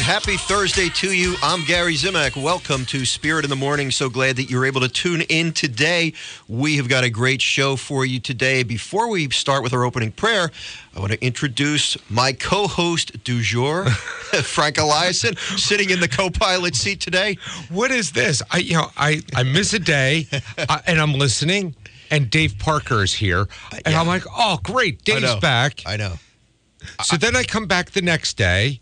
Happy Thursday to you. I'm Gary Zimak. Welcome to Spirit in the Morning. So glad that you're able to tune in today. We have got a great show for you today. Before we start with our opening prayer, I want to introduce my co-host du jour, Frank Eliason, sitting in the co-pilot seat today. What is this? I miss a day, and I'm listening, and Dave Parker is here, and I'm like, oh, great, Dave's back. I know. So then I come back the next day,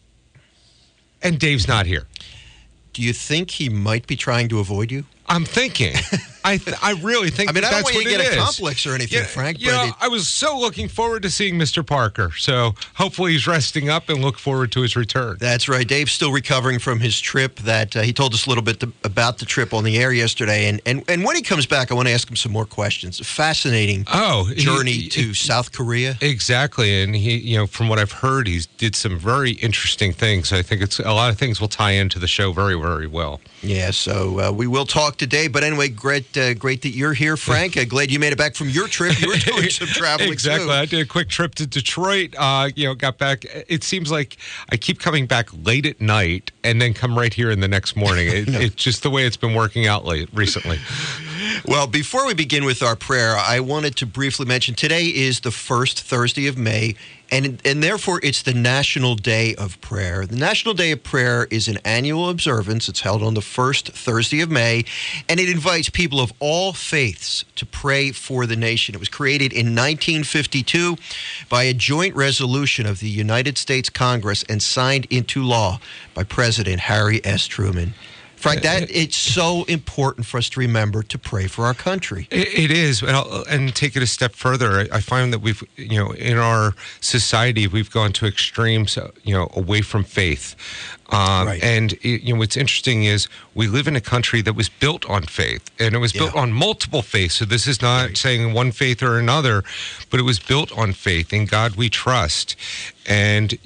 and Dave's not here. Do you think he might be trying to avoid you? I'm thinking. I really think I mean, I don't that's want you to what get it a is. complex or anything, Frank. I was so looking forward to seeing Mr. Parker. So hopefully he's resting up and look forward to his return. That's right. Dave's still recovering from his trip. That he told us a little bit about the trip on the air yesterday. And when he comes back, I want to ask him some more questions. A fascinating journey to South Korea. Exactly. And he, from what I've heard, he did some very interesting things. I think a lot of things will tie into the show very, very well. Yeah, so we will talk today. But anyway, great that you're here, Frank. Glad you made it back from your trip. You were doing some traveling, exactly. too. I did a quick trip to Detroit. Got back. It seems like I keep coming back late at night and then come right here in the next morning. It's just the way it's been working out recently. Well, before we begin with our prayer, I wanted to briefly mention today is the first Thursday of May, and therefore it's the National Day of Prayer. The National Day of Prayer is an annual observance. It's held on the first Thursday of May, and it invites people of all faiths to pray for the nation. It was created in 1952 by a joint resolution of the United States Congress and signed into law by President Harry S. Truman. Frank, it's so important for us to remember to pray for our country. It is, and take it a step further. I find that we've, in our society, we've gone to extremes, away from faith. Right. And what's interesting is we live in a country that was built on faith, and it was built on multiple faiths. So this is not saying one faith or another, but it was built on faith. In God we trust, and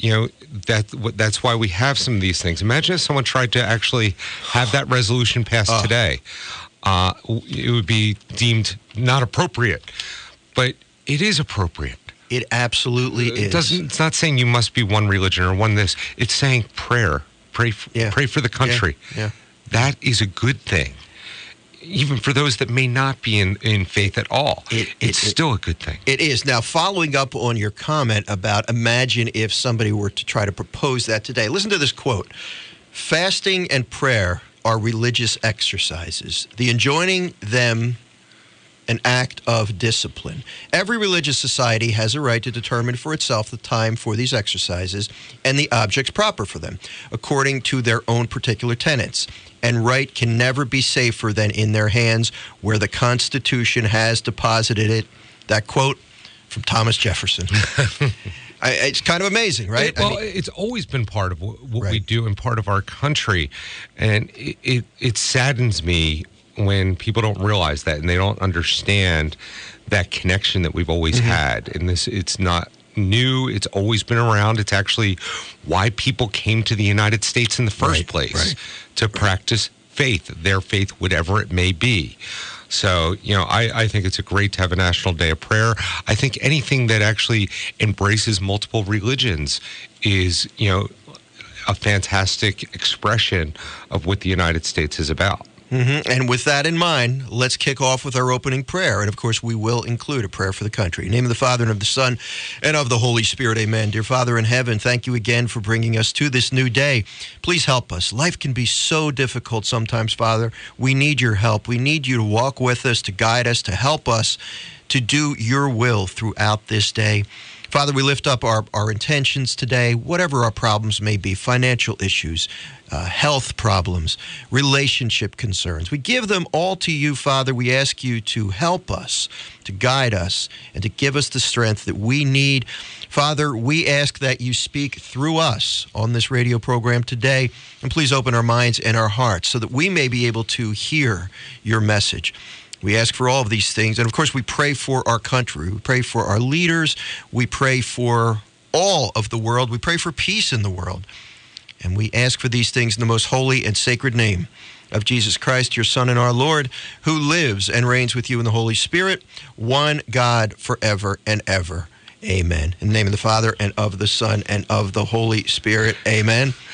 that's why we have some of these things. Imagine if someone tried to actually have that resolution passed today. It would be deemed not appropriate, but it is appropriate. It absolutely is. It's not saying you must be one religion or one this. It's saying prayer. Pray for the country. Yeah. That is a good thing. Even for those that may not be in faith at all, it's still a good thing. It is. Now, following up on your comment about imagine if somebody were to try to propose that today, listen to this quote. Fasting and prayer are religious exercises. The enjoining them an act of discipline. Every religious society has a right to determine for itself the time for these exercises and the objects proper for them, according to their own particular tenets. And right can never be safer than in their hands where the Constitution has deposited it. That quote from Thomas Jefferson. It's kind of amazing, right? It's always been part of what we do and part of our country. And it saddens me when people don't realize that and they don't understand that connection that we've always had. And it's not new. It's always been around. It's actually why people came to the United States in the first place, to practice faith, their faith, whatever it may be. So, I think it's great to have a National Day of Prayer. I think anything that actually embraces multiple religions is, a fantastic expression of what the United States is about. And with that in mind, let's kick off with our opening prayer. And, of course, we will include a prayer for the country. In the name of the Father, and of the Son, and of the Holy Spirit, amen. Dear Father in heaven, thank you again for bringing us to this new day. Please help us. Life can be so difficult sometimes, Father. We need your help. We need you to walk with us, to guide us, to help us to do your will throughout this day. Father, we lift up our intentions today, whatever our problems may be, financial issues, health problems, relationship concerns. We give them all to you, Father. We ask you to help us, to guide us, and to give us the strength that we need. Father, we ask that you speak through us on this radio program today, and please open our minds and our hearts so that we may be able to hear your message. We ask for all of these things. And, of course, we pray for our country. We pray for our leaders. We pray for all of the world. We pray for peace in the world. And we ask for these things in the most holy and sacred name of Jesus Christ, your Son and our Lord, who lives and reigns with you in the Holy Spirit, one God forever and ever. Amen. In the name of the Father, and of the Son, and of the Holy Spirit. Amen.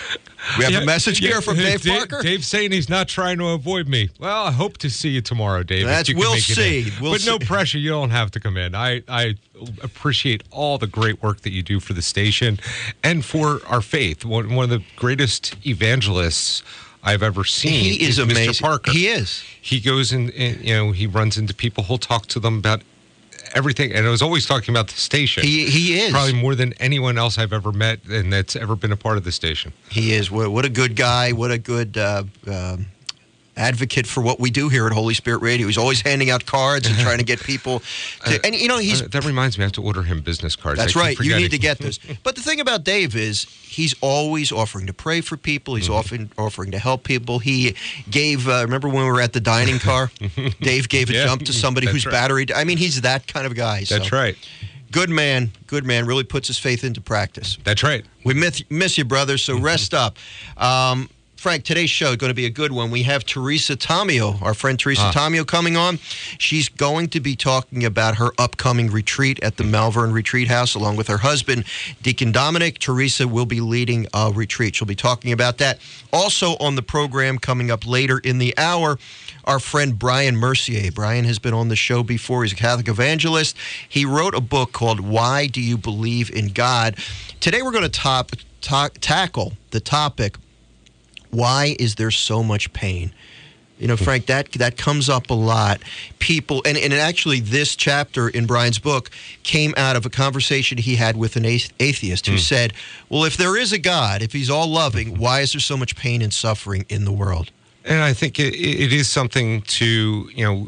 We have a message here from Dave Parker. Dave's saying he's not trying to avoid me. Well, I hope to see you tomorrow, Dave. We'll see. No pressure. You don't have to come in. I appreciate all the great work that you do for the station and for our faith. One of the greatest evangelists I've ever seen. He is amazing. Mr. Parker. He is. He goes and he runs into people. He'll talk to them about everything, and I was always talking about the station. He is probably more than anyone else I've ever met, and that's ever been a part of the station. He is. What a good guy. What a good advocate for what we do here at Holy Spirit Radio. He's always handing out cards and trying to get people to, and he's that reminds me, I have to order him business cards. That's right. You need to get those. But the thing about Dave is he's always offering to pray for people. He's often offering to help people. He gave remember when we were at the dining car? Dave gave a jump to somebody whose battery. I mean, he's that kind of guy. That's right. Good man. Really puts his faith into practice. That's right. We miss you, brother. So rest up. Frank, today's show is going to be a good one. We have Teresa Tomeo, our friend Teresa Tomeo, coming on. She's going to be talking about her upcoming retreat at the Malvern Retreat House, along with her husband, Deacon Dominic. Teresa will be leading a retreat. She'll be talking about that. Also on the program coming up later in the hour, our friend Brian Mercier. Brian has been on the show before. He's a Catholic evangelist. He wrote a book called Why Do You Believe in God? Today we're going to tackle the topic, why is there so much pain? Frank, that comes up a lot. People, and actually this chapter in Brian's book came out of a conversation he had with an atheist who said, well, if there is a God, if he's all loving, why is there so much pain and suffering in the world? And I think it is something to,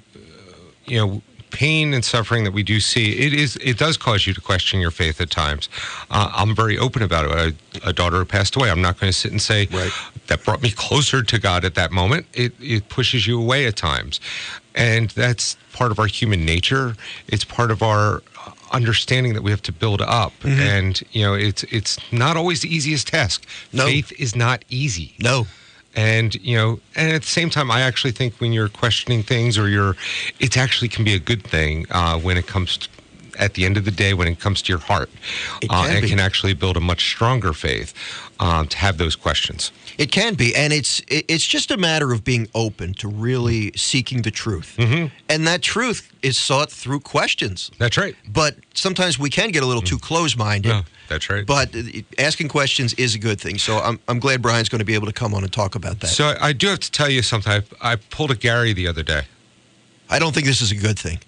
pain and suffering that we do see. It does cause you to question your faith at times. I'm very open about it. A daughter who passed away, I'm not going to sit and say that brought me closer to God at that moment. It pushes you away at times. And that's part of our human nature. It's part of our understanding that we have to build up. And, it's not always the easiest task. No. Faith is not easy. No. And, and at the same time, I actually think when you're questioning things it actually can be a good thing when it comes to, at the end of the day, when it comes to your heart. It can actually build a much stronger faith to have those questions. It can be, and it's just a matter of being open to really seeking the truth. And that truth is sought through questions. That's right. But sometimes we can get a little too close-minded. No, that's right. But asking questions is a good thing. So I'm glad Brian's going to be able to come on and talk about that. So I do have to tell you something. I pulled a Gary the other day. I don't think this is a good thing.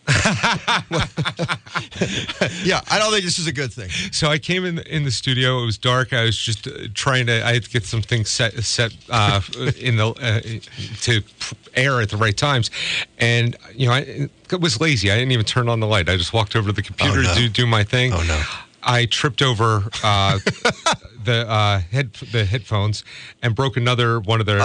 Yeah, I don't think this is a good thing. So I came in the studio. It was dark. I was just I had to get some things set in the to air at the right times, and I was lazy. I didn't even turn on the light. I just walked over to the computer to do my thing. Oh no! I tripped over the headphones and broke another one of their.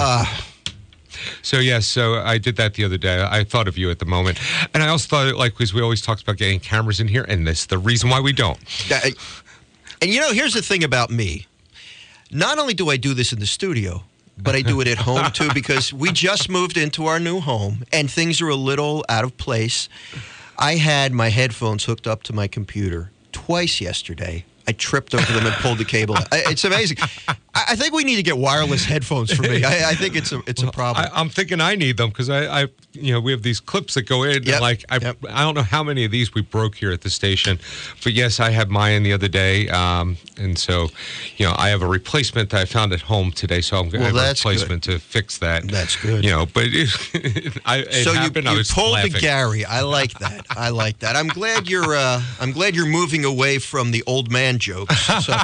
So I did that the other day. I thought of you at the moment. And I also thought, because we always talked about getting cameras in here, and this is the reason why we don't. And here's the thing about me. Not only do I do this in the studio, but I do it at home too, because we just moved into our new home, and things are a little out of place. I had my headphones hooked up to my computer twice yesterday. I tripped over them and pulled the cable out. It's amazing. I think we need to get wireless headphones for me. I think it's a problem. I'm thinking I need them because we have these clips that go in. Yep. I don't know how many of these we broke here at the station, but yes, I had mine the other day, and so I have a replacement that I found at home today. So I'm going to have a replacement to fix that. That's good. But you pulled laughing. the Gary. I like that. I'm glad you're moving away from the old man jokes.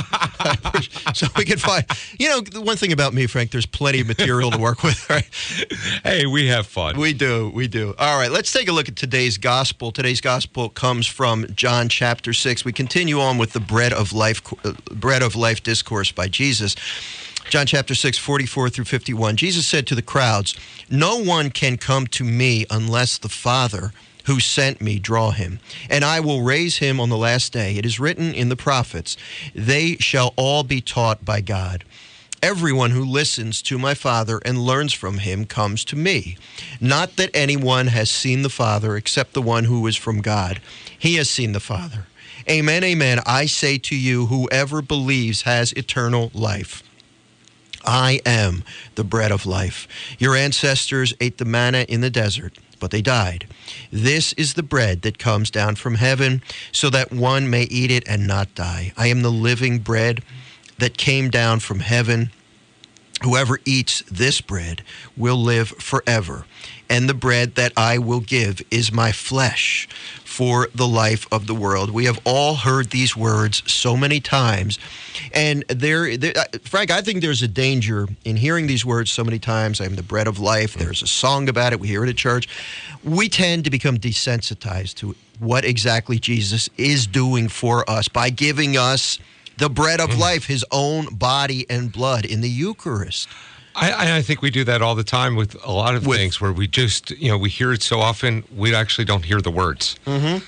So we can find. The one thing about me, Frank, there's plenty of material to work with, right? Hey, we have fun. We do. All right, let's take a look at today's gospel. Today's gospel comes from John chapter 6. We continue on with the bread of life discourse by Jesus. John chapter 6, 44 through 51. Jesus said to the crowds, "No one can come to me unless the Father who sent me draw him, and I will raise him on the last day. It is written in the prophets, they shall all be taught by God. Everyone who listens to my Father and learns from him comes to me. Not that anyone has seen the Father except the one who is from God. He has seen the Father. Amen, amen. I say to you, whoever believes has eternal life. I am the bread of life. Your ancestors ate the manna in the desert, but they died. This is the bread that comes down from heaven, so that one may eat it and not die. I am the living bread that came down from heaven. Whoever eats this bread will live forever. And the bread that I will give is my flesh for the life of the world. We have all heard these words so many times. And Frank, I think there's a danger in hearing these words so many times. I am the bread of life. There's a song about it. We hear it at church. We tend to become desensitized to what exactly Jesus is doing for us by giving us the bread of life, his own body and blood in the Eucharist. I think we do that all the time with a lot of things where we just, we hear it so often, we actually don't hear the words. Mm-hmm.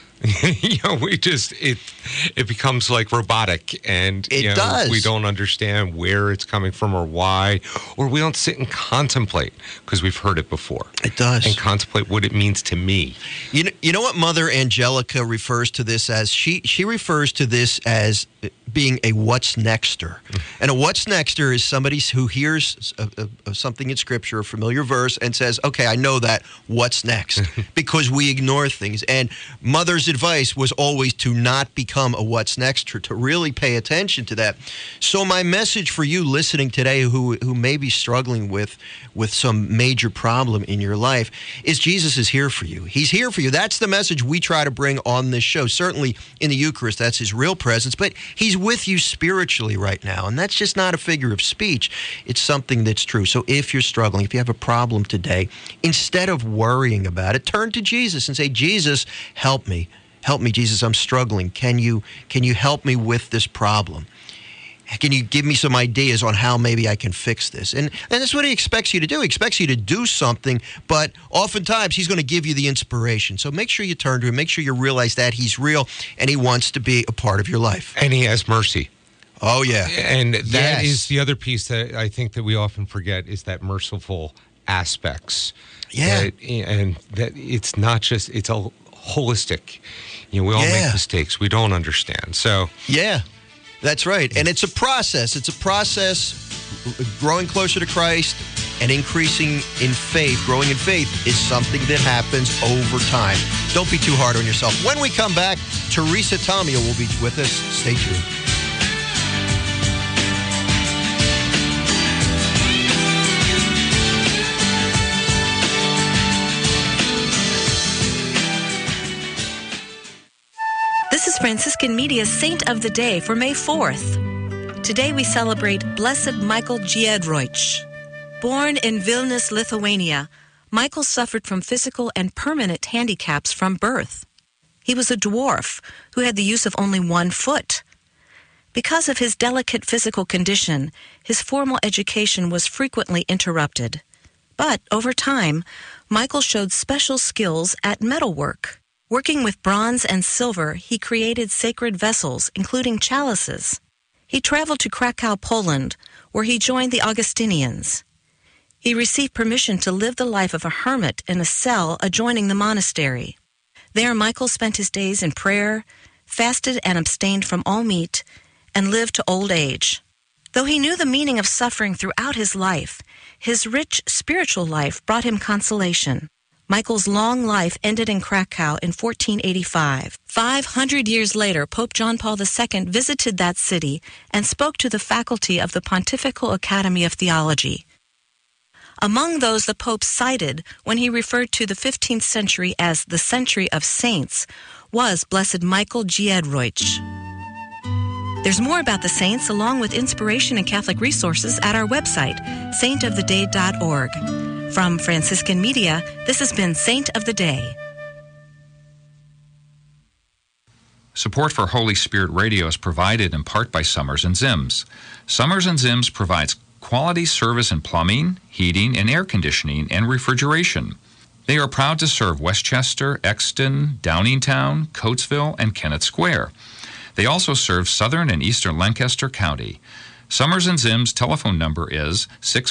It becomes like robotic, and it does. We don't understand where it's coming from or why, or we don't sit and contemplate because we've heard it before. It does. And contemplate what it means to me. You know what Mother Angelica refers to this as? She refers to this as being a what's nexter. And a what's nexter is somebody who hears something in Scripture, a familiar verse, and says, okay, I know that, what's next? Because we ignore things. And Mother's advice was always to not become a what's nexter, to really pay attention to that. So my message for you listening today who may be struggling with some major problem in your life is Jesus is here for you. He's here for you. That's the message we try to bring on this show. Certainly in the Eucharist, that's his real presence, but he's with you spiritually right now, and that's just not a figure of speech. It's something that's true. So if you're struggling, if you have a problem today, instead of worrying about it, turn to Jesus and say, Jesus, help me. Help me, Jesus, I'm struggling. Can you help me with this problem? Can you give me some ideas on how maybe I can fix this? And that's what he expects you to do. He expects you to do something, but oftentimes he's going to give you the inspiration. So make sure you turn to him. Make sure you realize that he's real and he wants to be a part of your life. And he has mercy. Oh, yeah. And that is the other piece that I think that we often forget is that merciful aspects. Yeah. And that it's not just, it's a holistic. We all make mistakes. We don't understand. So. Yeah. That's right. And it's a process. It's a process. Growing closer to Christ and increasing in faith, growing in faith is something that happens over time. Don't be too hard on yourself. When we come back, Teresa Tomeo will be with us. Stay tuned. This is Franciscan Media's Saint of the Day for May 4th. Today we celebrate Blessed Michael Giedroyc. Born in Vilnius, Lithuania, Michael suffered from physical and permanent handicaps from birth. He was a dwarf who had the use of only one foot. Because of his delicate physical condition, his formal education was frequently interrupted. But over time, Michael showed special skills at metalwork. Working with bronze and silver, he created sacred vessels, including chalices. He traveled to Krakow, Poland, where he joined the Augustinians. He received permission to live the life of a hermit in a cell adjoining the monastery. There, Michael spent his days in prayer, fasted and abstained from all meat, and lived to old age. Though he knew the meaning of suffering throughout his life, his rich spiritual life brought him consolation. Michael's long life ended in Krakow in 1485. 500 years later, Pope John Paul II visited that city and spoke to the faculty of the Pontifical Academy of Theology. Among those the Pope cited when he referred to the 15th century as the century of saints was Blessed Michael Giedroyc. There's more about the saints along with inspiration and Catholic resources at our website, saintoftheday.org. From Franciscan Media, this has been Saint of the Day. Support for Holy Spirit Radio is provided in part by Summers & Zims. Summers & Zims provides quality service in plumbing, heating, and air conditioning and refrigeration. They are proud to serve Westchester, Exton, Downingtown, Coatesville, and Kennett Square. They also serve southern and eastern Lancaster County. Summers & Zims' telephone number is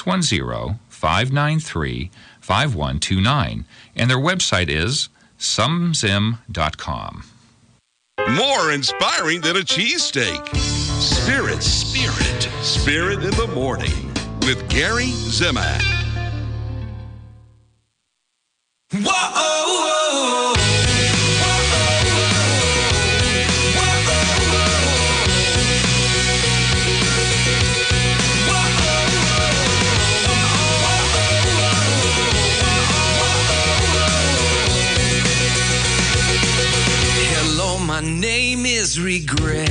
610-593-5129, and their website is sumzim.com. More inspiring than a cheesesteak. Spirit in the morning with Gary Zimak. Whoa! My name is regret.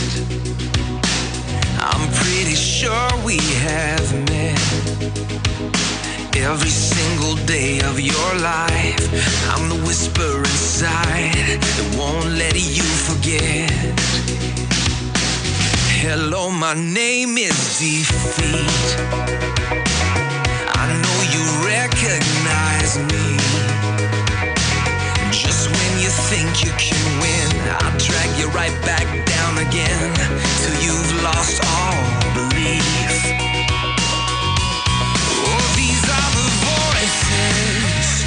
I'm pretty sure we have met. Every single day of your life, I'm the whisper inside that won't let you forget. Hello, my name is defeat. I know you recognize me. Just when you think you can win, I'll drag you right back down again till you've lost all belief. Oh, these are the voices.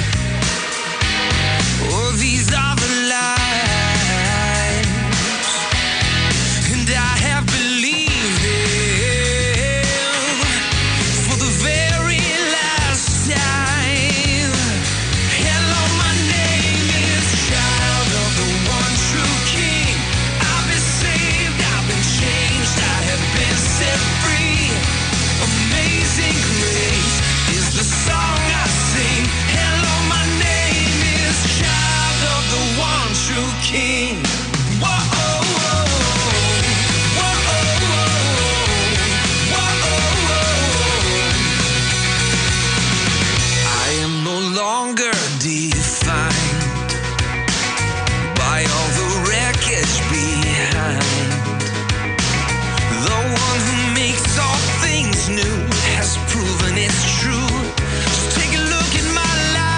Oh, these are the lies. And I have believed them for the very last time. Hello, my name is child of the one true King. I've been saved, I've been changed, I have been set free. Amazing grace is the song I sing. Hello, my name is child of the one true King. Whoa, I am no longer defined by all the wreckage behind. The one who makes all things new has proven it's true. Just take a look at my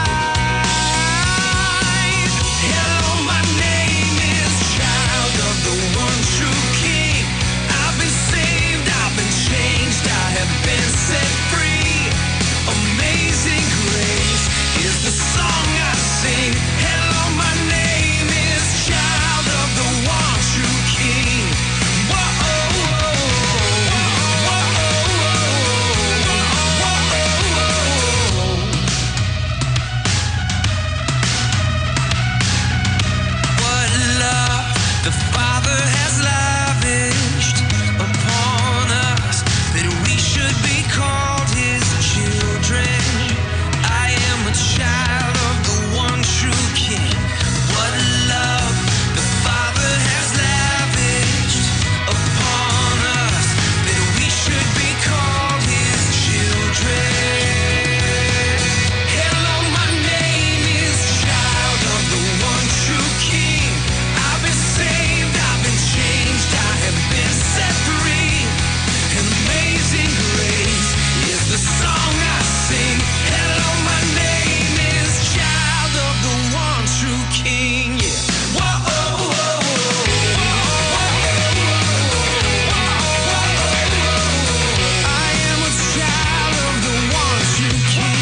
life. Hello, my name is child of the one true King. I've been saved, I've been changed, I have been set free. Amazing grace is the song I sing. Hello, my name is child of the one true King. Whoa, what love the Father has lavished upon us, that we should be called His children. I am a child of the one true King. What love the Father has lavished upon us, that we should be called His children. Hello, my name is child of the one true King. I've been saved, I've been changed, I have been set free. And amazing grace is the song I sing. Hello, my name is child of the one true King. Yeah. I am a child of the one true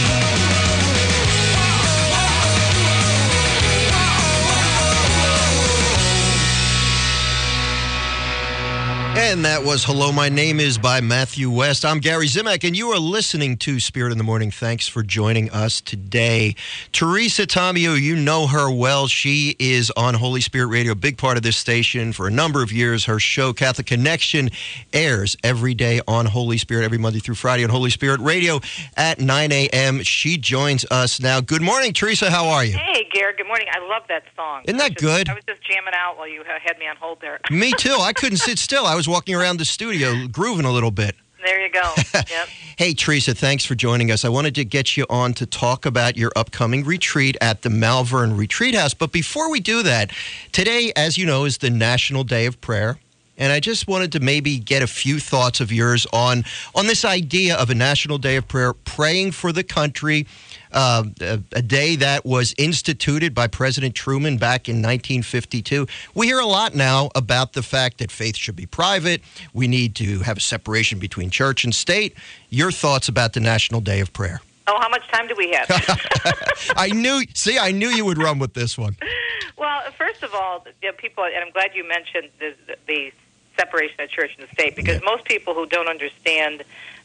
And that was Hello, My Name Is by Matthew West. I'm Gary Zimak, and you are listening to Spirit in the Morning. Thanks for joining us today. Teresa Tomeo, you know her well. She is on Holy Spirit Radio, a big part of this station for a number of years. Her show, Catholic Connection, airs every day on Holy Spirit, every Monday through Friday on Holy Spirit Radio at 9 a.m. She joins us now. Good morning, Teresa. How are you? Hey, Garrett. Good morning. I love that song. Isn't that good? I was just jamming out while you had me on hold there. Me too. I couldn't sit still. I was walking around the studio, grooving a little bit. There you go. Yep. Hey, Teresa, thanks for joining us. I wanted to get you on to talk about your upcoming retreat at the Malvern Retreat House. But before we do that, today, as you know, is the National Day of Prayer. And I just wanted to maybe get a few thoughts of yours on this idea of a National Day of Prayer, praying for the country, a day that was instituted by President Truman back in 1952. We hear a lot now about the fact that faith should be private. We need to have a separation between church and state. Your thoughts about the National Day of Prayer? Oh, how much time do we have? I knew you would run with this one. Well, first of all, people, and I'm glad you mentioned the separation of church and state, because most people who don't understand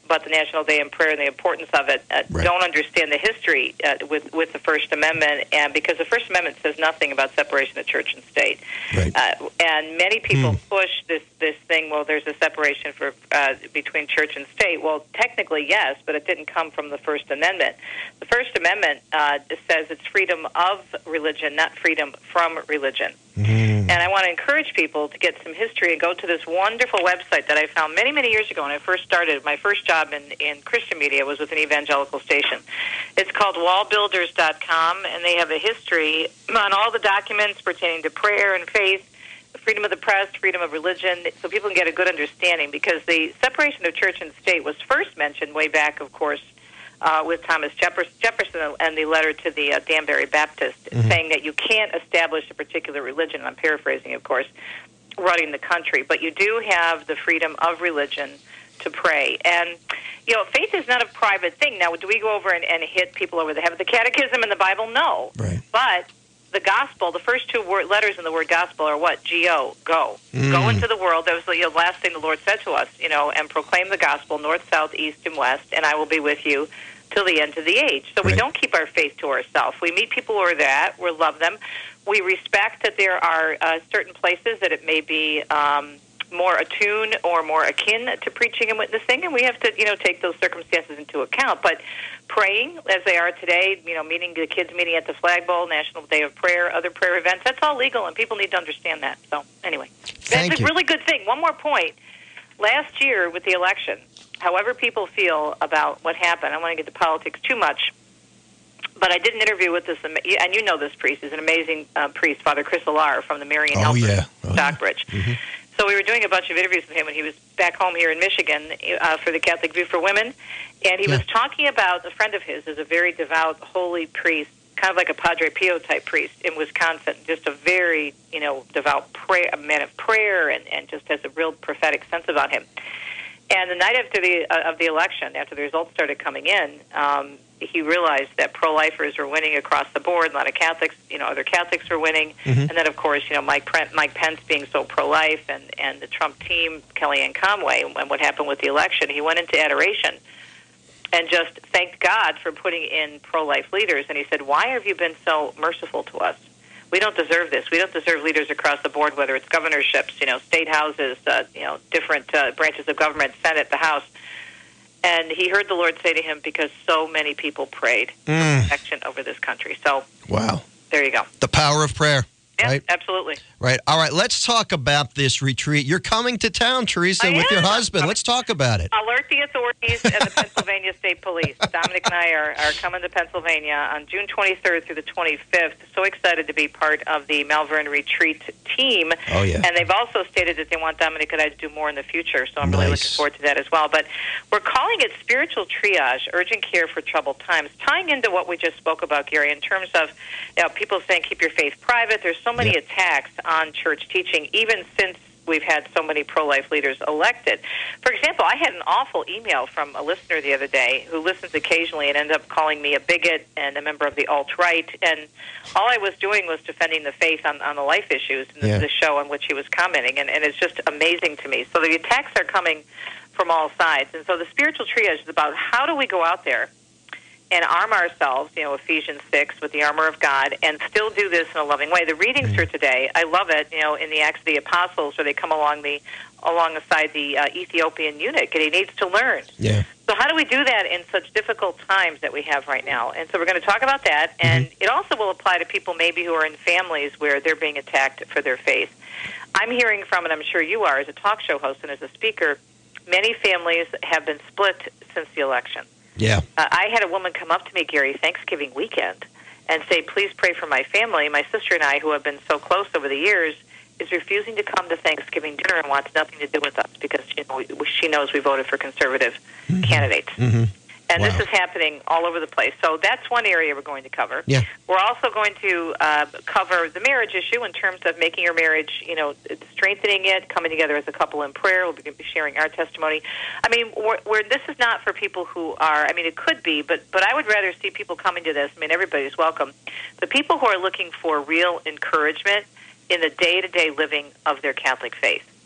about the National Day in Prayer and the importance of it don't understand the history with the First Amendment, and because the First Amendment says nothing about separation of church and state. Right. And many people push this thing, well, there's a separation between church and state. Well, technically, yes, but it didn't come from the First Amendment. The First Amendment says it's freedom of religion, not freedom from religion. And I want to encourage people to get some history and go to this wonderful website that I found many, many years ago when I first started. My first job in Christian media was with an evangelical station. It's called wallbuilders.com, and they have a history on all the documents pertaining to prayer and faith, freedom of the press, freedom of religion, so people can get a good understanding, because the separation of church and state was first mentioned way back, of course, with Thomas Jefferson and the letter to the Danbury Baptist, saying that you can't establish a particular religion, I'm paraphrasing, of course, running the country, but you do have the freedom of religion to pray. And, you know, faith is not a private thing. Now, do we go over and hit people over the head with the catechism and the Bible? No. Right. But the gospel, the first two letters in the word gospel are what? G-O, go. Go into the world. That was the last thing the Lord said to us, and proclaim the gospel, north, south, east, and west, and I will be with you till the end of the age. So we don't keep our faith to ourselves. We meet people who are that. We love them. We respect that there are certain places that it may be more attuned or more akin to preaching and witnessing, and we have to, take those circumstances into account. But praying, as they are today, meeting the kids meeting at the Flag Bowl, National Day of Prayer, other prayer events, that's all legal, and people need to understand that. So, anyway, that's a really good thing. One more point. Last year with the election, however people feel about what happened, I don't want to get to politics too much, but I did an interview with this, and you know this priest. He's an amazing priest, Father Chris Alar from the Marian Helper, Stockbridge. So we were doing a bunch of interviews with him when he was back home here in Michigan for the Catholic View for Women, and he was talking about a friend of his is a very devout, holy priest, kind of like a Padre Pio type priest in Wisconsin, just a very, devout a man of prayer, and just has a real prophetic sense about him. And the night after the election, after the results started coming in, he realized that pro-lifers were winning across the board. A lot of Catholics, other Catholics were winning. And then, of course, Mike Pence being so pro-life, and the Trump team, Kellyanne Conway, and what happened with the election. He went into adoration and just thanked God for putting in pro-life leaders. And he said, why have you been so merciful to us? We don't deserve this. We don't deserve leaders across the board, whether it's governorships, state houses, different branches of government, Senate, the House. And he heard the Lord say to him, because so many people prayed for protection over this country. So, wow. There you go. The power of prayer. Yeah, right? Absolutely. Right. All right, let's talk about this retreat. You're coming to town, Teresa, with your husband. Let's talk about it. Alert the authorities and the Pennsylvania State Police. Dominic and I are coming to Pennsylvania on June 23rd through the 25th. So excited to be part of the Malvern Retreat team. Oh, yeah. And they've also stated that they want Dominic and I to do more in the future, so I'm really looking forward to that as well. But we're calling it Spiritual Triage, Urgent Care for Troubled Times, tying into what we just spoke about, Gary, in terms of people saying keep your faith private. There's so many attacks on church teaching, even since we've had so many pro-life leaders elected. For example, I had an awful email from a listener the other day who listens occasionally and ended up calling me a bigot and a member of the alt-right, and all I was doing was defending the faith on the life issues in the show on which he was commenting, and it's just amazing to me. So the attacks are coming from all sides, and so the spiritual triage is about how do we go out there and arm ourselves, Ephesians 6, with the armor of God, and still do this in a loving way. The readings for today, I love it, in the Acts of the Apostles, where they come alongside the Ethiopian eunuch, and he needs to learn. Yeah. So how do we do that in such difficult times that we have right now? And so we're going to talk about that, and it also will apply to people maybe who are in families where they're being attacked for their faith. I'm hearing from, and I'm sure you are, as a talk show host and as a speaker, many families have been split since the election. Yeah. I had a woman come up to me, Gary, Thanksgiving weekend, and say, please pray for my family. My sister and I, who have been so close over the years, is refusing to come to Thanksgiving dinner and wants nothing to do with us because she knows we voted for conservative candidates. And this is happening all over the place. So that's one area we're going to cover. Yeah. We're also going to cover the marriage issue in terms of making your marriage, strengthening it, coming together as a couple in prayer. We'll be sharing our testimony. I mean, this is not for people who are, it could be, but I would rather see people coming to this. Everybody's welcome. The people who are looking for real encouragement in the day-to-day living of their Catholic faith.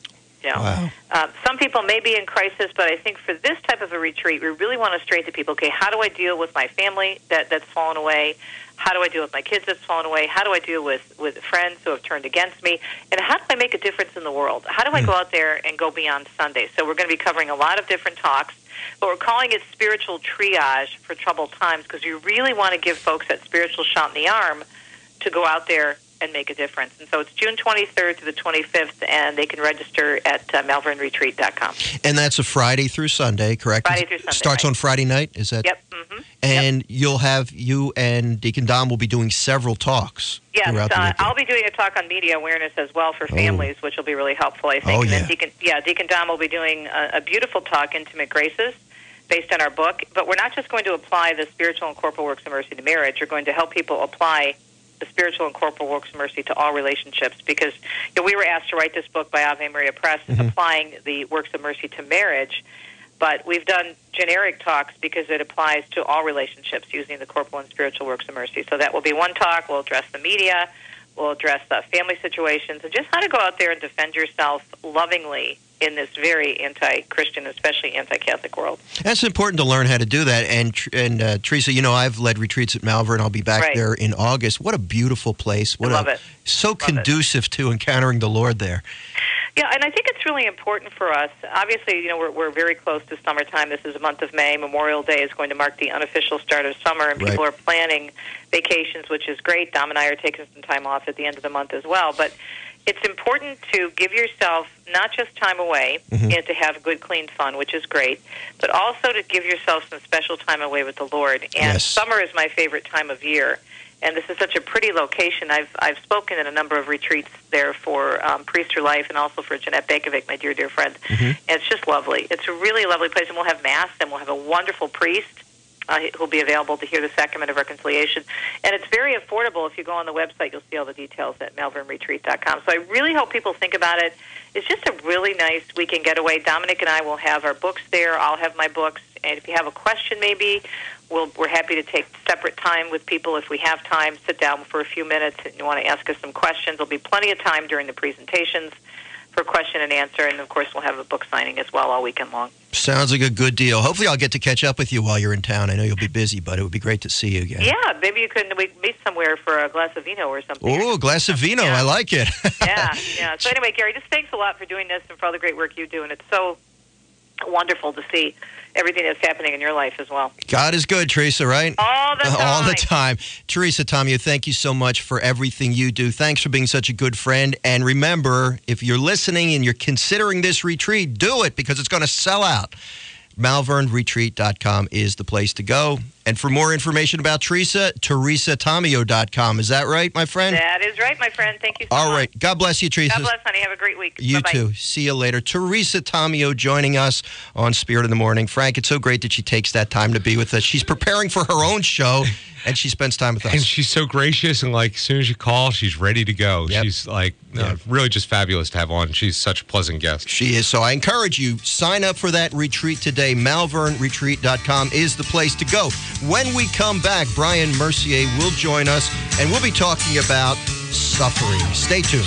You know, Wow. some people may be in crisis, but I think for this type of a retreat, we really want to straighten to people. Okay, how do I deal with my family that's fallen away? How do I deal with my kids that's fallen away? How do I deal with friends who have turned against me? And how do I make a difference in the world? How do I go out there and go beyond Sunday? So we're going to be covering a lot of different talks, but we're calling it spiritual triage for troubled times because we really want to give folks that spiritual shot in the arm to go out there and make a difference. And so it's June 23rd to the 25th, and they can register at malvernretreat.com. And that's a Friday through Sunday, correct? Friday through Sunday. Starts on Friday night, is that? Yep. Mm-hmm. And you and Deacon Dom will be doing several talks. Yes, throughout the weekend. I'll be doing a talk on media awareness as well for families, which will be really helpful, I think. Oh, And yeah. then Deacon Dom will be doing a beautiful talk, Intimate Graces, based on our book. But we're not just going to apply the spiritual and corporal works of mercy to marriage. We're going to help people apply the spiritual and corporal works of mercy to all relationships, because we were asked to write this book by Ave Maria Press, applying the works of mercy to marriage, but we've done generic talks because it applies to all relationships using the corporal and spiritual works of mercy. So that will be one talk. We'll address the media, we'll address family situations, and just how to go out there and defend yourself lovingly in this very anti-Christian, especially anti-Catholic world. That's important to learn how to do that. And Teresa, I've led retreats at Malvern. I'll be back there in August. What a beautiful place. I love it. So conducive to encountering the Lord there. Yeah, and I think it's really important for us. Obviously, we're very close to summertime. This is the month of May. Memorial Day is going to mark the unofficial start of summer, and people are planning vacations, which is great. Dom and I are taking some time off at the end of the month as well. But it's important to give yourself not just time away and to have good, clean fun, which is great, but also to give yourself some special time away with the Lord. And summer is my favorite time of year. And this is such a pretty location. I've spoken at a number of retreats there for Priest for Life and also for Jeanette Bakovic, my dear, dear friend. And it's just lovely. It's a really lovely place. And we'll have Mass, and we'll have a wonderful priest who'll be available to hear the Sacrament of Reconciliation. And it's very affordable. If you go on the website, you'll see all the details at malvernretreat.com. So I really hope people think about it. It's just a really nice weekend getaway. Dominic and I will have our books there. I'll have my books. And if you have a question maybe, we're happy to take separate time with people if we have time. Sit down for a few minutes and you want to ask us some questions. There'll be plenty of time during the presentations for question and answer. And, of course, we'll have a book signing as well all weekend long. Sounds like a good deal. Hopefully I'll get to catch up with you while you're in town. I know you'll be busy, but it would be great to see you again. Yeah, maybe we meet somewhere for a glass of vino or something. Oh, a glass of vino. Yeah. I like it. Yeah. So anyway, Gary, just thanks a lot for doing this and for all the great work you do. And it's so wonderful to see everything that's happening in your life as well. God is good, Teresa, right? All the time. All the time. Teresa Tomeo, thank you so much for everything you do. Thanks for being such a good friend. And remember, if you're listening and you're considering this retreat, do it because it's going to sell out. MalvernRetreat.com is the place to go. And for more information about Teresa, TeresaTomeo.com. Is that right, my friend? That is right, my friend. Thank you so much. All right. God bless you, Teresa. God bless, honey. Have a great week. You Bye-bye. too. See you later. Teresa Tomeo joining us on Spirit in the Morning. Frank, it's so great that she takes that time to be with us. She's preparing for her own show, and she spends time with us. And she's so gracious, and as soon as you call, she's ready to go. Yep. She's really just fabulous to have on. She's such a pleasant guest. She is. So I encourage you, sign up for that retreat today. MalvernRetreat.com is the place to go. When we come back, Brian Mercier will join us, and we'll be talking about suffering. Stay tuned.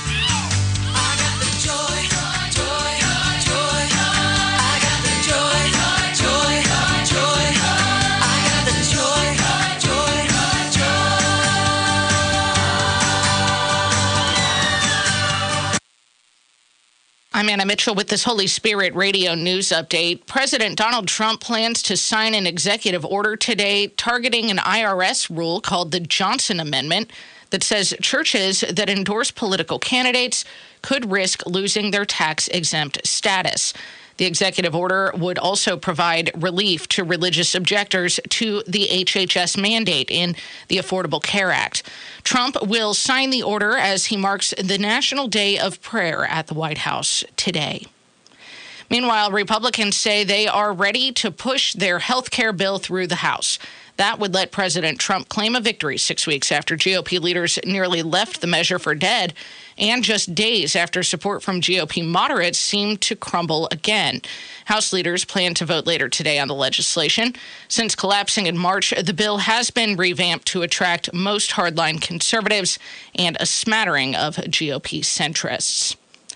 I'm Anna Mitchell with this Holy Spirit Radio News Update. President Donald Trump plans to sign an executive order today targeting an IRS rule called the Johnson Amendment that says churches that endorse political candidates could risk losing their tax-exempt status. The executive order would also provide relief to religious objectors to the HHS mandate in the Affordable Care Act. Trump will sign the order as he marks the National Day of Prayer at the White House today. Meanwhile, Republicans say they are ready to push their health care bill through the House. That would let President Trump claim a victory 6 weeks after GOP leaders nearly left the measure for dead, and just days after support from GOP moderates seemed to crumble again. House leaders plan to vote later today on the legislation. Since collapsing in March, the bill has been revamped to attract most hardline conservatives and a smattering of GOP centrists.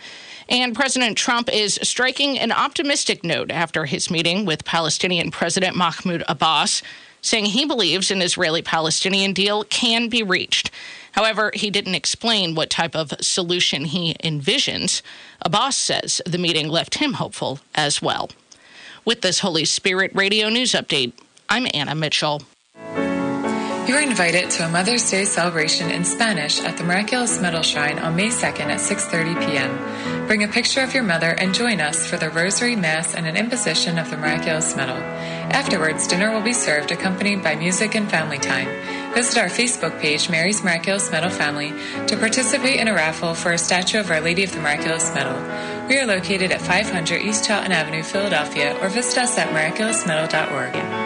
And President Trump is striking an optimistic note after his meeting with Palestinian President Mahmoud Abbas, saying he believes an Israeli-Palestinian deal can be reached. However, he didn't explain what type of solution he envisions. Abbas says the meeting left him hopeful as well. With this Holy Spirit Radio News Update, I'm Anna Mitchell. You're invited to a Mother's Day celebration in Spanish at the Miraculous Medal Shrine on May 2nd at 6:30 p.m. Bring a picture of your mother and join us for the Rosary Mass and an imposition of the Miraculous Medal. Afterwards, dinner will be served accompanied by music and family time. Visit our Facebook page, Mary's Miraculous Medal Family, to participate in a raffle for a statue of Our Lady of the Miraculous Medal. We are located at 500 East Charlton Avenue, Philadelphia, or visit us at miraculousmedal.org.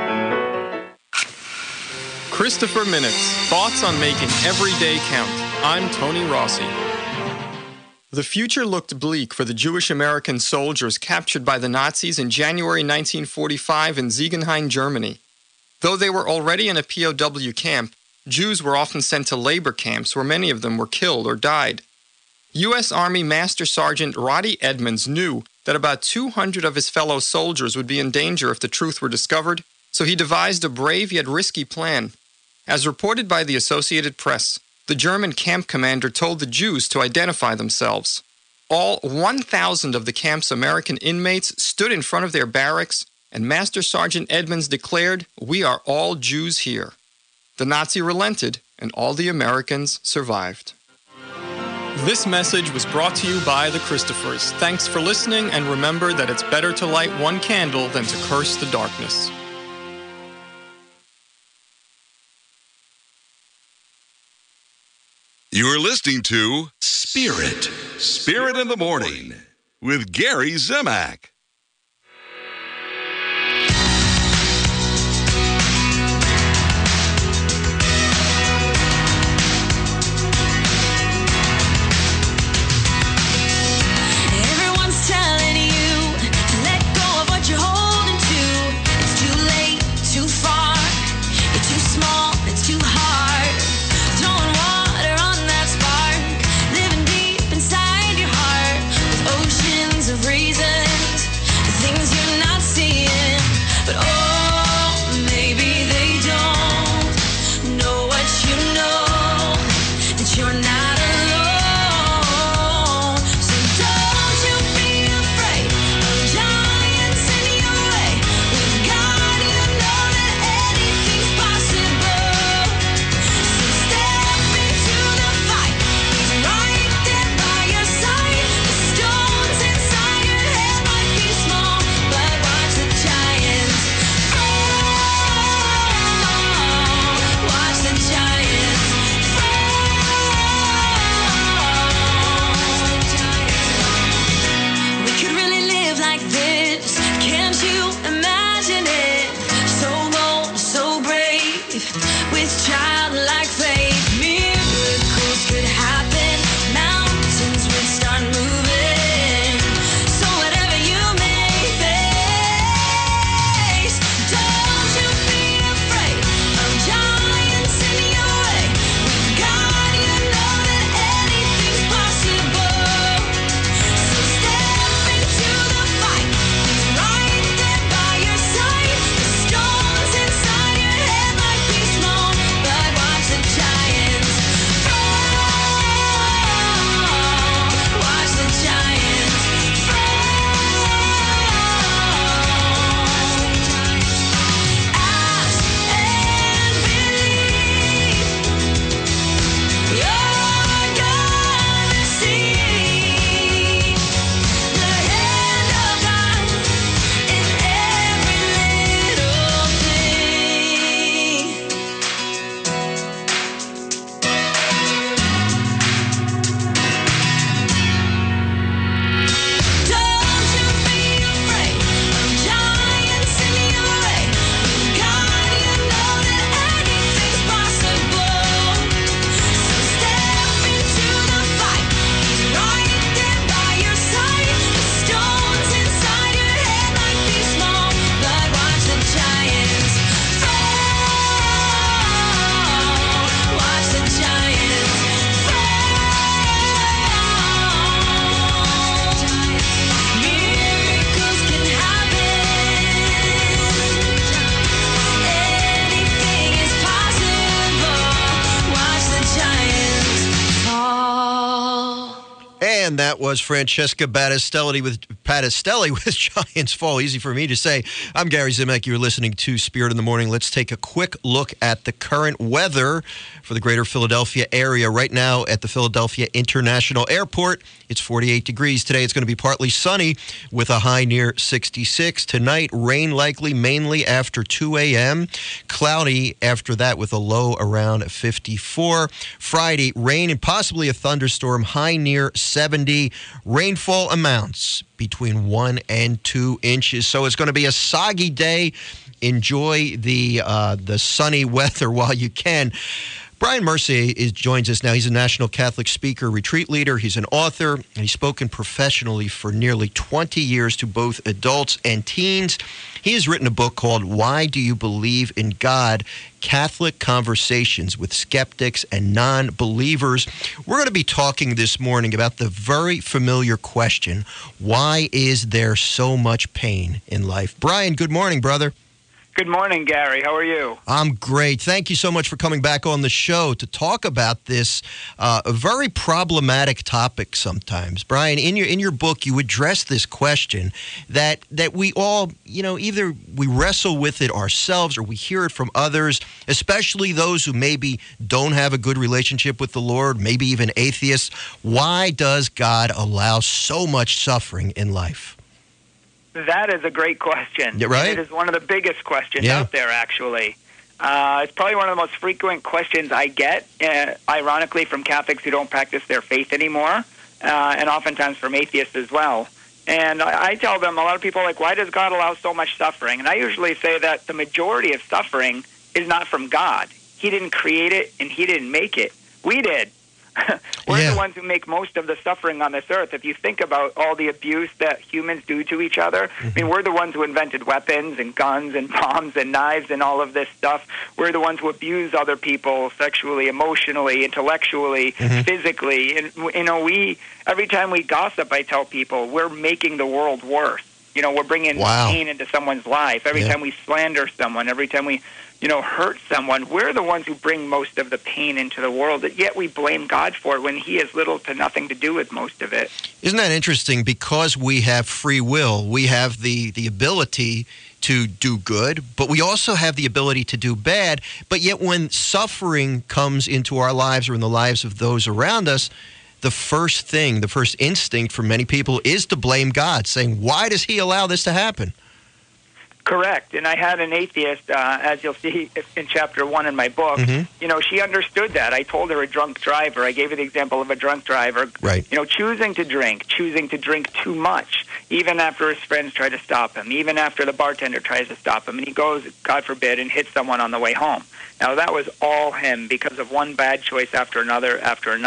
Christopher Minutes, thoughts on making every day count. I'm Tony Rossi. The future looked bleak for the Jewish American soldiers captured by the Nazis in January 1945 in Ziegenhain, Germany. Though they were already in a POW camp, Jews were often sent to labor camps where many of them were killed or died. U.S. Army Master Sergeant Roddy Edmonds knew that about 200 of his fellow soldiers would be in danger if the truth were discovered, so he devised a brave yet risky plan. As reported by the Associated Press, the German camp commander told the Jews to identify themselves. All 1,000 of the camp's American inmates stood in front of their barracks, and Master Sergeant Edmonds declared, "We are all Jews here." The Nazi relented, and all the Americans survived. This message was brought to you by the Christophers. Thanks for listening, and remember that it's better to light one candle than to curse the darkness. You're listening to Spirit in the Morning with Gary Zimak. Everyone's telling you to let go of what you're holding to. It's too late, too far, you're too small, it's too hard. But And that was Francesca Battistelli with Giants Fall. Easy for me to say. I'm Gary Zimak. You're listening to Spirit in the Morning. Let's take a quick look at the current weather for the greater Philadelphia area. Right now at the Philadelphia International Airport, it's 48 degrees. Today it's going to be partly sunny with a high near 66. Tonight, rain likely mainly after 2 a.m. Cloudy after that with a low around 54. Friday, rain and possibly a thunderstorm, high near 70. Rainfall amounts between 1 and 2 inches. So it's going to be a soggy day. Enjoy the sunny weather while you can. Brian Mercier joins us now. He's a national Catholic speaker, retreat leader. He's an author, and he's spoken professionally for nearly 20 years to both adults and teens. He has written a book called Why Do You Believe in God? Catholic Conversations with Skeptics and Non-Believers. We're going to be talking this morning about the very familiar question, why is there so much pain in life? Brian, good morning, brother. Good morning, Gary. How are you? I'm great. Thank you so much for coming back on the show to talk about this a very problematic topic sometimes. Brian, in your book, you address this question that we all, either we wrestle with it ourselves or we hear it from others, especially those who maybe don't have a good relationship with the Lord, maybe even atheists. Why does God allow so much suffering in life? That is a great question. Yeah, right? It is one of the biggest questions out there, actually. It's probably one of the most frequent questions I get, ironically, from Catholics who don't practice their faith anymore, and oftentimes from atheists as well. And I tell them, a lot of people are like, why does God allow so much suffering? And I usually say that the majority of suffering is not from God. He didn't create it, and He didn't make it. We did. We're the ones who make most of the suffering on this earth. If you think about all the abuse that humans do to each other, I mean, we're the ones who invented weapons and guns and bombs and knives and all of this stuff. We're the ones who abuse other people sexually, emotionally, intellectually, physically. And, every time we gossip, I tell people, we're making the world worse. We're bringing pain into someone's life. Every time we slander someone, every time we hurt someone, we're the ones who bring most of the pain into the world, yet we blame God for it when He has little to nothing to do with most of it. Isn't that interesting? Because we have free will, we have the ability to do good, but we also have the ability to do bad. But yet when suffering comes into our lives or in the lives of those around us, the first instinct for many people is to blame God, saying, why does He allow this to happen? Correct. And I had an atheist, as you'll see in chapter 1 in my book, she understood that. I told her a drunk driver. I gave her the example of a drunk driver, choosing to drink too much, even after his friends try to stop him, even after the bartender tries to stop him, and he goes, God forbid, and hits someone on the way home. Now, that was all him because of one bad choice after another.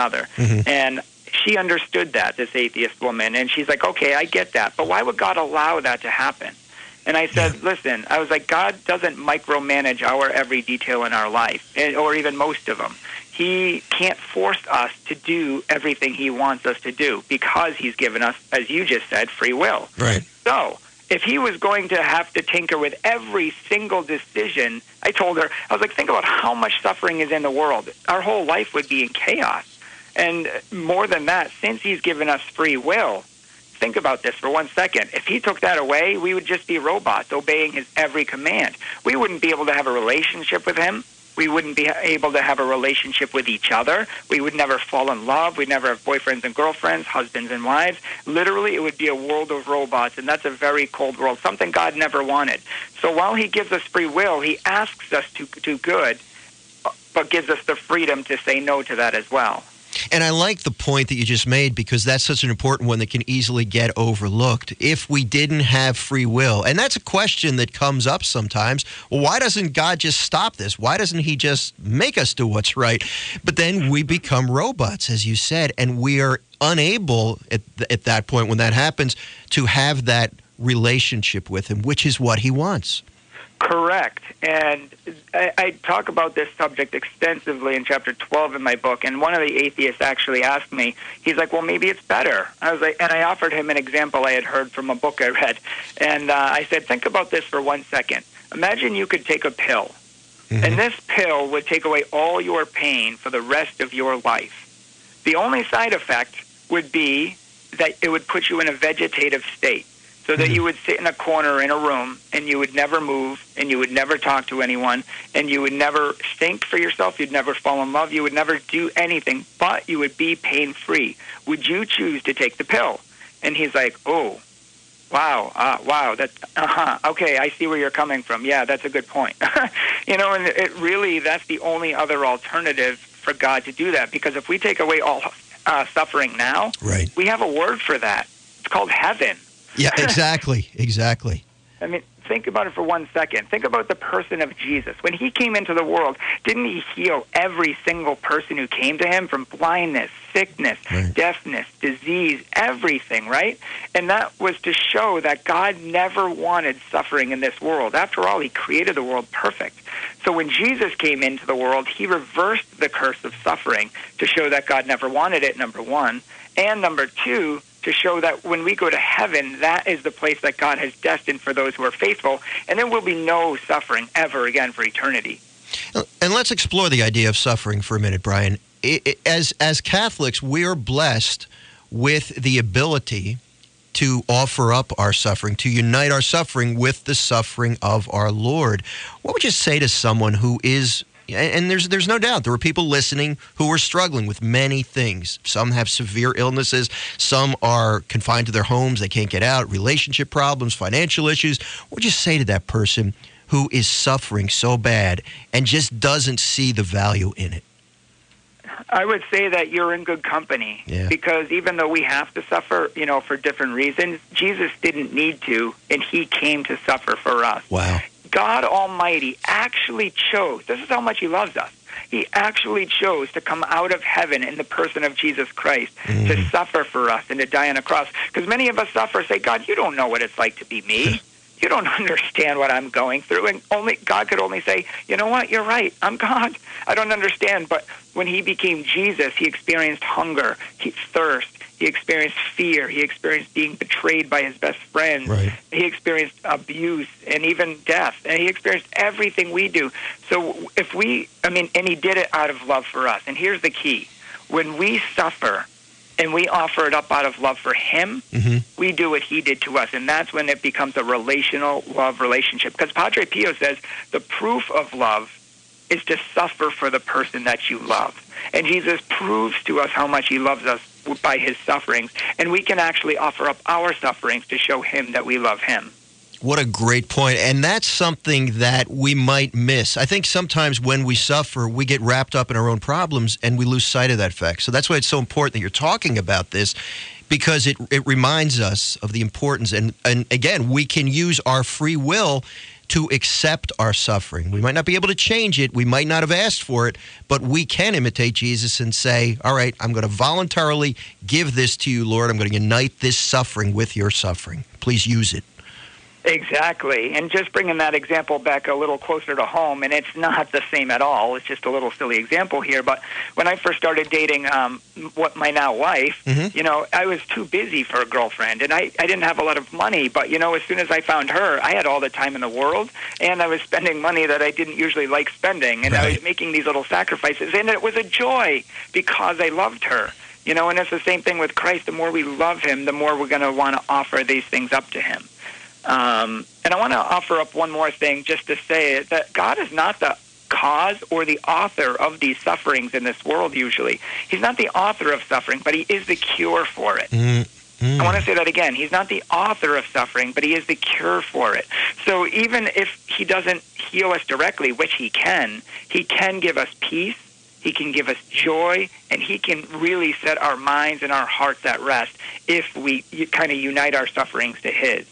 And she understood that, this atheist woman, and she's like, okay, I get that, but why would God allow that to happen? And I said, listen, I was like, God doesn't micromanage our every detail in our life, or even most of them. He can't force us to do everything He wants us to do because He's given us, as you just said, free will. Right. So if He was going to have to tinker with every single decision, I told her, I was like, think about how much suffering is in the world. Our whole life would be in chaos. And more than that, since He's given us free will, think about this for 1 second. If He took that away, we would just be robots obeying His every command. We wouldn't be able to have a relationship with Him. We wouldn't be able to have a relationship with each other. We would never fall in love. We'd never have boyfriends and girlfriends, husbands and wives. Literally, it would be a world of robots, and that's a very cold world, something God never wanted. So while He gives us free will, He asks us to do good, but gives us the freedom to say no to that as well. And I like the point that you just made because that's such an important one that can easily get overlooked. If we didn't have free will, and that's a question that comes up sometimes, well, why doesn't God just stop this? Why doesn't He just make us do what's right? But then we become robots, as you said, and we are unable at that point when that happens to have that relationship with Him, which is what He wants. Correct. And I talk about this subject extensively in chapter 12 in my book, and one of the atheists actually asked me, he's like, well, maybe it's better. I was like, and I offered him an example I had heard from a book I read, and I said, think about this for 1 second. Imagine you could take a pill, and this pill would take away all your pain for the rest of your life. The only side effect would be that it would put you in a vegetative state, so that you would sit in a corner in a room and you would never move and you would never talk to anyone and you would never think for yourself, you'd never fall in love, you would never do anything, but you would be pain-free. Would you choose to take the pill? And he's like, oh, wow, that's, okay, I see where you're coming from. Yeah, that's a good point. And it really, that's the only other alternative for God to do that, because if we take away all suffering now, right, we have a word for that. It's called heaven. Yeah, exactly. I mean, think about it for 1 second. Think about the person of Jesus. When he came into the world, didn't he heal every single person who came to him from blindness, sickness, deafness, disease, everything, right? And that was to show that God never wanted suffering in this world. After all, he created the world perfect. So when Jesus came into the world, he reversed the curse of suffering to show that God never wanted it, number one. And number two, to show that when we go to heaven, that is the place that God has destined for those who are faithful, and there will be no suffering ever again for eternity. And let's explore the idea of suffering for a minute, Brian. As Catholics, we're blessed with the ability to offer up our suffering, to unite our suffering with the suffering of our Lord. What would you say to someone who is, and there's no doubt there are people listening who are struggling with many things. Some have severe illnesses. Some are confined to their homes. They can't get out. Relationship problems, financial issues. What would you say to that person who is suffering so bad and just doesn't see the value in it? I would say that you're in good company, because even though we have to suffer, for different reasons, Jesus didn't need to, and he came to suffer for us. Wow. God Almighty actually chose, this is how much he loves us, he actually chose to come out of heaven in the person of Jesus Christ to suffer for us and to die on a cross. Because many of us suffer, say, God, you don't know what it's like to be me. You don't understand what I'm going through. And God could only say, you know what, you're right, I'm God. I don't understand. But when he became Jesus, he experienced hunger, thirst, he experienced fear, he experienced being betrayed by his best friends, he experienced abuse and even death, and he experienced everything we do. So and he did it out of love for us. And here's the key. When we suffer, and we offer it up out of love for him, we do what he did to us. And that's when it becomes a relational love relationship. Because Padre Pio says the proof of love is to suffer for the person that you love. And Jesus proves to us how much he loves us by his sufferings. And we can actually offer up our sufferings to show him that we love him. What a great point. And that's something that we might miss. I think sometimes when we suffer, we get wrapped up in our own problems and we lose sight of that fact. So that's why it's so important that you're talking about this, because it reminds us of the importance. And again, we can use our free will to accept our suffering. We might not be able to change it. We might not have asked for it, but we can imitate Jesus and say, all right, I'm going to voluntarily give this to you, Lord. I'm going to unite this suffering with your suffering. Please use it. Exactly. And just bringing that example back a little closer to home, and it's not the same at all. It's just a little silly example here. But when I first started dating my now wife, I was too busy for a girlfriend, and I didn't have a lot of money. But, as soon as I found her, I had all the time in the world, and I was spending money that I didn't usually like spending, and I was making these little sacrifices, and it was a joy because I loved her. And it's the same thing with Christ. The more we love him, the more we're going to want to offer these things up to him. And I want to offer up one more thing just to say that God is not the cause or the author of these sufferings in this world usually. He's not the author of suffering, but he is the cure for it. I want to say that again. He's not the author of suffering, but he is the cure for it. So even if he doesn't heal us directly, which he can give us peace, he can give us joy, and he can really set our minds and our hearts at rest if we kind of unite our sufferings to his.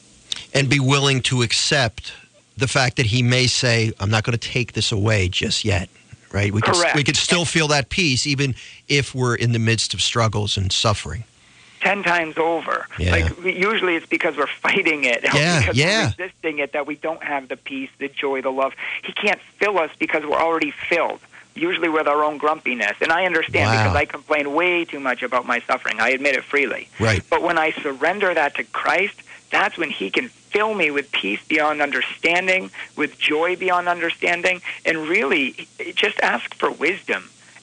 And be willing to accept the fact that he may say, I'm not going to take this away just yet, right? We could still feel that peace even if we're in the midst of struggles and suffering. 10 times over. Usually it's because we're fighting it. Because we're resisting it that we don't have the peace, the joy, the love. He can't fill us because we're already filled, usually with our own grumpiness. And I understand because I complain way too much about my suffering. I admit it freely. Right. But when I surrender that to Christ, that's when he can fill me with peace beyond understanding, with joy beyond understanding, and really just ask for wisdom.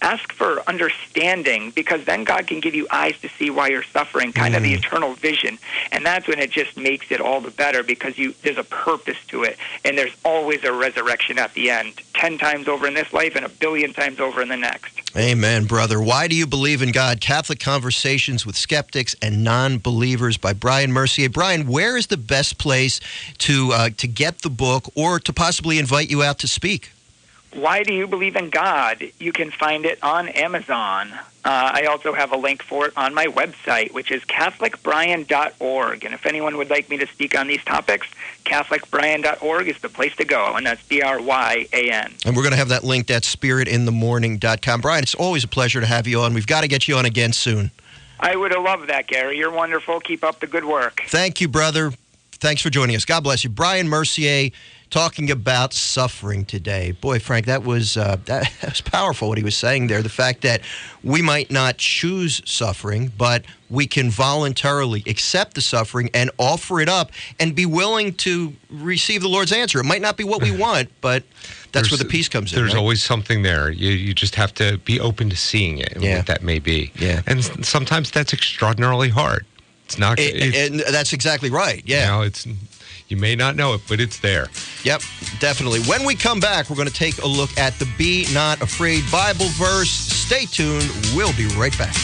ask for understanding, because then God can give you eyes to see why you're suffering, kind of the eternal vision. And that's when it just makes it all the better, because there's a purpose to it, and there's always a resurrection at the end, 10 times over in this life and 1 billion times over in the next. Amen, brother. Why do you believe in God? Catholic Conversations with Skeptics and Non-Believers by Brian Mercier. Brian, where is the best place to get the book or to possibly invite you out to speak? Why Do You Believe in God? You can find it on Amazon. I also have a link for it on my website, which is CatholicBrian.org. And if anyone would like me to speak on these topics, CatholicBrian.org is the place to go, and that's BRYAN. And we're going to have that linked at spiritinthemorning.com. Brian, it's always a pleasure to have you on. We've got to get you on again soon. I would have loved that, Gary. You're wonderful. Keep up the good work. Thank you, brother. Thanks for joining us. God bless you. Brian Mercier, talking about suffering today. Boy, Frank, that was powerful what he was saying there. The fact that we might not choose suffering, but we can voluntarily accept the suffering and offer it up and be willing to receive the Lord's answer. It might not be what we want, but that's where the peace comes in. There's right? always something there. You just have to be open to seeing it and what that may be. Yeah. And sometimes that's extraordinarily hard. It's not. And that's exactly right. Yeah. You know, you may not know it, but it's there. Yep, definitely. When we come back, we're going to take a look at the Be Not Afraid Bible verse. Stay tuned. We'll be right back.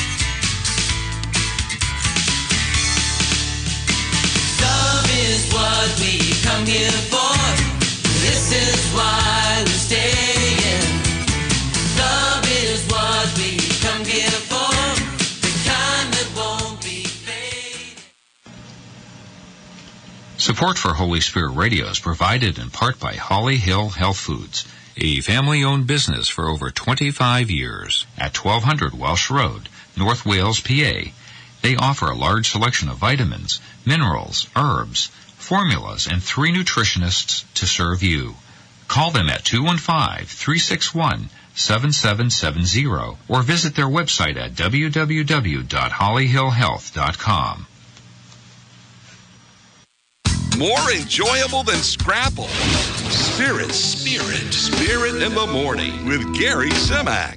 Love is what we come here for. This is why we're staying. Love is what we come here for. Support for Holy Spirit Radio is provided in part by Holly Hill Health Foods, a family-owned business for over 25 years at 1200 Welsh Road, North Wales, PA. They offer a large selection of vitamins, minerals, herbs, formulas, and 3 nutritionists to serve you. Call them at 215-361-7770 or visit their website at www.hollyhillhealth.com. More enjoyable than Scrapple. Spirit in the Morning with Gary Zimak.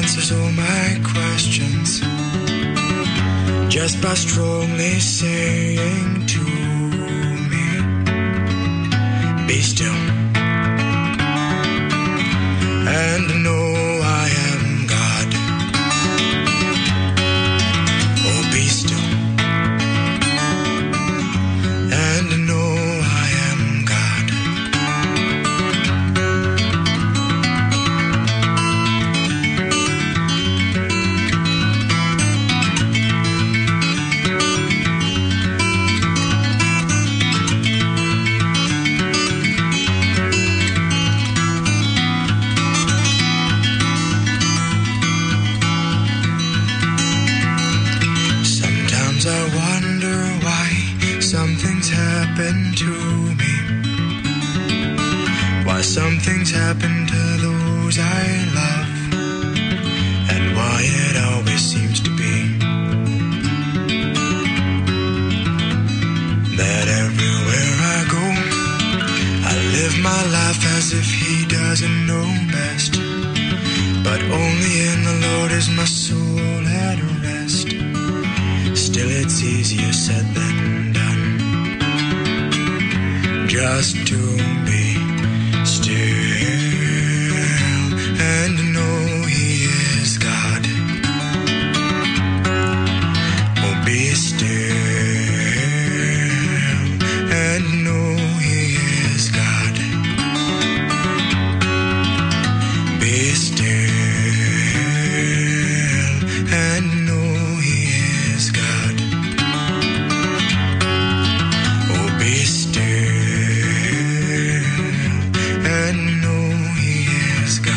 answers all my questions just by strongly saying to me, be still and know I am God. Oh, be still and know I am God. Happen to me, why some things happen to those I love, and why it always seems to be that everywhere I go, I live my life as if he doesn't know best, but only in the Lord is my soul at rest. Still it's easier said than done, just to be still and know he is God. Oh, be still and know he is God. Be still and know he is God. Oh, be still and know he is God.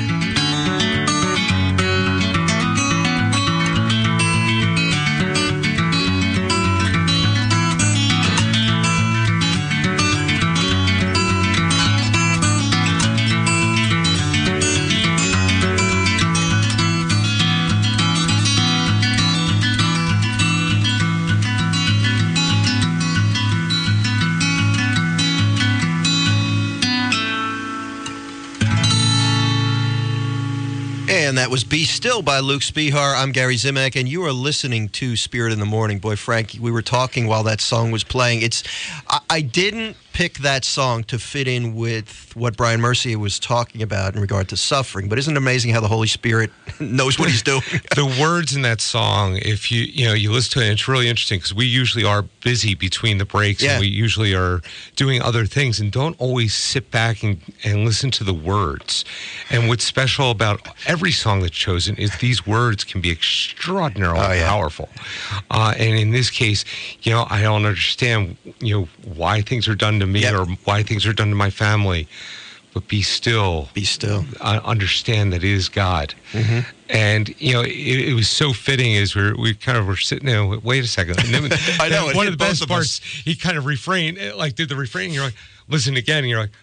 And that was Be Still by Luke Spihar. I'm Gary Zimak, and you are listening to Spirit in the Morning. Boy, Frankie, we were talking while that song was playing. I didn't pick that song to fit in with what Brian Mercier was talking about in regard to suffering, but isn't it amazing how the Holy Spirit knows what he's doing? The words in that song, if you listen to it, it's really interesting because we usually are busy between the breaks, and we usually are doing other things and don't always sit back and listen to the words. And what's special about every song that's chosen is these words can be extraordinarily powerful. And in this case, I don't understand, why things are done to me or why things are done to my family. But be still. Be still. Understand that it is God. Mm-hmm. And, it was so fitting as we kind of were sitting there, wait a second. And then, I know. One of the best parts, he kind of refrained, did the refrain, and you're like, listen again, and you're like,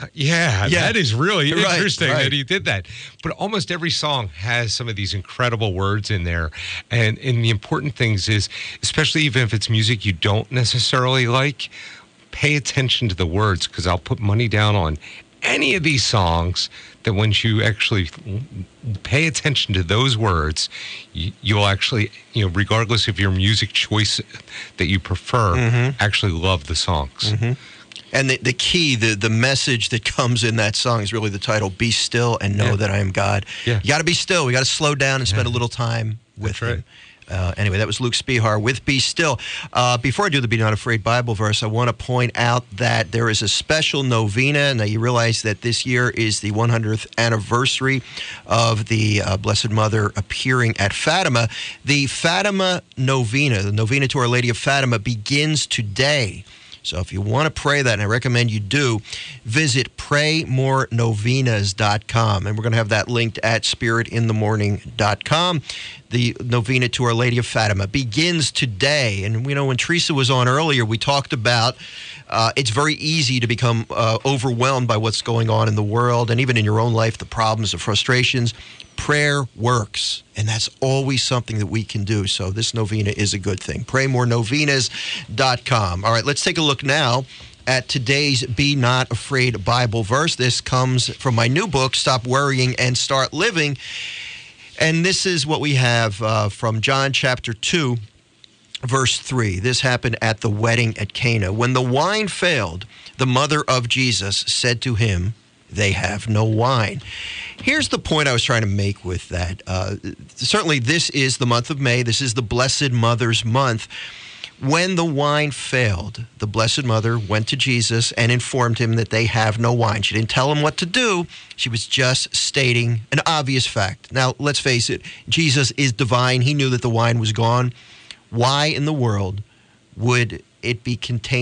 that is really interesting that he did that. But almost every song has some of these incredible words in there. And the important things is, especially even if it's music you don't necessarily like, pay attention to the words, because I'll put money down on any of these songs that once you actually pay attention to those words, you'll actually, regardless of your music choice that you prefer, actually love the songs. Mm-hmm. And the key, the message that comes in that song is really the title, Be Still and Know That I Am God. Yeah. You got to be still. We got to slow down and spend a little time with him. Anyway, that was Luke Spihar with Be Still. Before I do the Be Not Afraid Bible verse, I want to point out that there is a special novena. Now, you realize that this year is the 100th anniversary of the Blessed Mother appearing at Fatima. The Fatima Novena, the Novena to Our Lady of Fatima, begins today. So if you want to pray that, and I recommend you do, visit praymorenovenas.com. And we're going to have that linked at spiritinthemorning.com. The Novena to Our Lady of Fatima begins today. And, when Teresa was on earlier, we talked about it's very easy to become overwhelmed by what's going on in the world and even in your own life, the problems, the frustrations. Prayer works, and that's always something that we can do. So this novena is a good thing. praymorenovenas.com. All right, let's take a look now at today's Be Not Afraid Bible verse. This comes from my new book, Stop Worrying and Start Living. And this is what we have from John chapter 2, verse 3. This happened at the wedding at Cana. When the wine failed, the mother of Jesus said to him, "They have no wine." Here's the point I was trying to make with that. Certainly, this is the month of May. This is the Blessed Mother's month. When the wine failed, the Blessed Mother went to Jesus and informed him that they have no wine. She didn't tell him what to do. She was just stating an obvious fact. Now, let's face it, Jesus is divine. He knew that the wine was gone. Why in the world would it be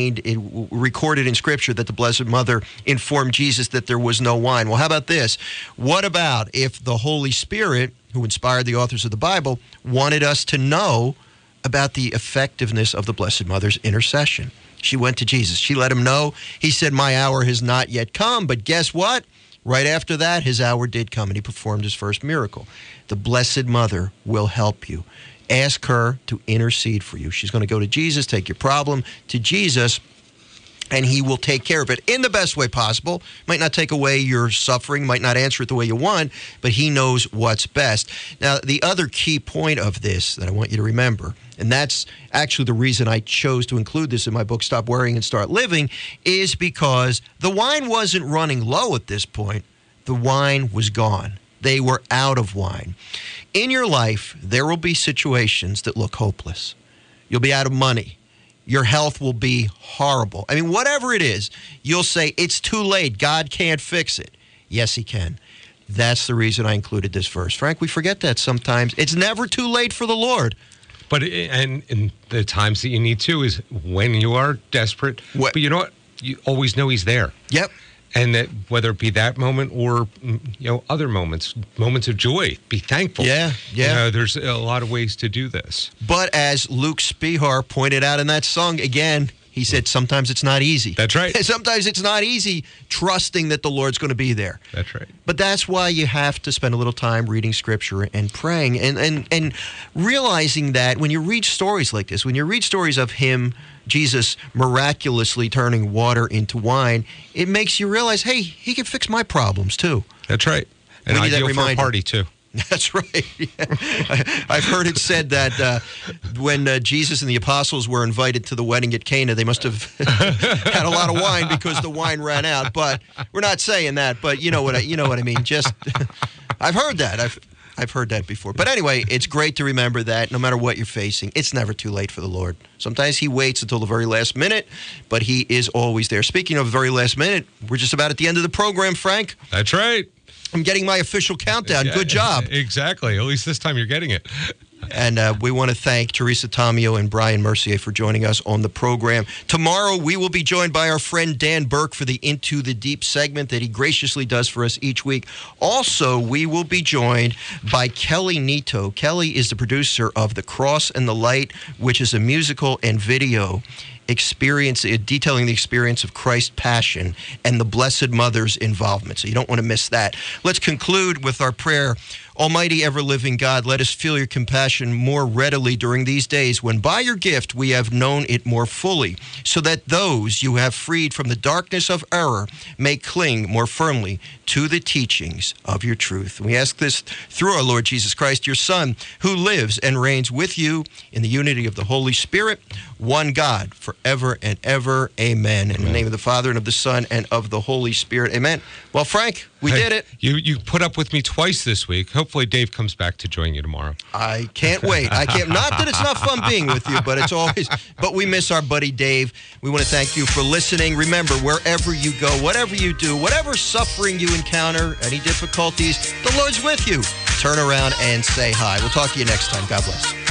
recorded in Scripture that the Blessed Mother informed Jesus that there was no wine? Well, how about this? What about if the Holy Spirit, who inspired the authors of the Bible, wanted us to know about the effectiveness of the Blessed Mother's intercession? She went to Jesus. She let him know. He said, "My hour has not yet come." But guess what? Right after that, his hour did come, and he performed his first miracle. The Blessed Mother will help you. Ask her to intercede for you. She's going to go to Jesus, take your problem to Jesus, and he will take care of it in the best way possible. Might not take away your suffering, might not answer it the way you want, but he knows what's best. Now, the other key point of this that I want you to remember, and that's actually the reason I chose to include this in my book, Stop Worrying and Start Living, is because the wine wasn't running low at this point. The wine was gone. They were out of wine. In your life, there will be situations that look hopeless. You'll be out of money. Your health will be horrible. I mean, whatever it is, you'll say, it's too late. God can't fix it. Yes, he can. That's the reason I included this verse. Frank, we forget that sometimes. It's never too late for the Lord. But and in the times that you need to is when you are desperate. But you know what? You always know he's there. Yep. And that whether it be that moment or, other moments of joy, be thankful. Yeah. There's a lot of ways to do this. But as Luke Spihar pointed out in that song, again, he said sometimes it's not easy. That's right. Sometimes it's not easy trusting that the Lord's going to be there. That's right. But that's why you have to spend a little time reading Scripture and praying and realizing that when you read stories like this, when you read stories of him, Jesus miraculously turning water into wine, it makes you realize, hey, he can fix my problems too. That's right. And ideal for a party too. That's right. Yeah. I've heard it said that when Jesus and the apostles were invited to the wedding at Cana, they must have had a lot of wine because the wine ran out. But we're not saying that. But you know what I mean. Just I've heard that. I've heard that before. But anyway, it's great to remember that no matter what you're facing, it's never too late for the Lord. Sometimes he waits until the very last minute, but he is always there. Speaking of the very last minute, we're just about at the end of the program, Frank. That's right. I'm getting my official countdown. Good job. Exactly. At least this time you're getting it. And we want to thank Teresa Tomeo and Brian Mercier for joining us on the program. Tomorrow, we will be joined by our friend Dan Burke for the Into the Deep segment that he graciously does for us each week. Also, we will be joined by Kelly Nito. Kelly is the producer of The Cross and the Light, which is a musical and video experience, detailing the experience of Christ's passion and the Blessed Mother's involvement. So you don't want to miss that. Let's conclude with our prayer. Almighty ever-living God, let us feel your compassion more readily during these days when by your gift we have known it more fully, so that those you have freed from the darkness of error may cling more firmly to the teachings of your truth. And we ask this through our Lord Jesus Christ, your Son, who lives and reigns with you in the unity of the Holy Spirit, one God, forever and ever. Amen. In the name of the Father, and of the Son, and of the Holy Spirit. Amen. Well, Frank, we did it. You put up with me twice this week. Hopefully Dave comes back to join you tomorrow. I can't wait. I can't. Not that it's not fun being with you, but it's always. But we miss our buddy Dave. We want to thank you for listening. Remember, wherever you go, whatever you do, whatever suffering you encounter, any difficulties, the Lord's with you. Turn around and say hi. We'll talk to you next time. God bless.